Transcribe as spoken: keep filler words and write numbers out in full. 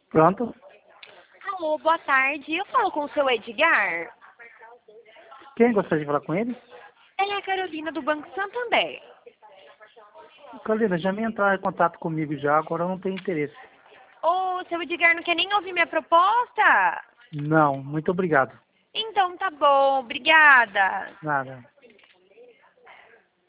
Pronto. Alô, boa tarde. Eu falo com o seu Edgar. Quem gostaria de falar com ele? Ela é a Carolina do Banco Santander. Carolina, já me entraram em contato comigo já, agora eu não tenho interesse. Ô, seu Edgar não quer nem ouvir minha proposta? Não, muito obrigado. Então tá bom, obrigada. Nada.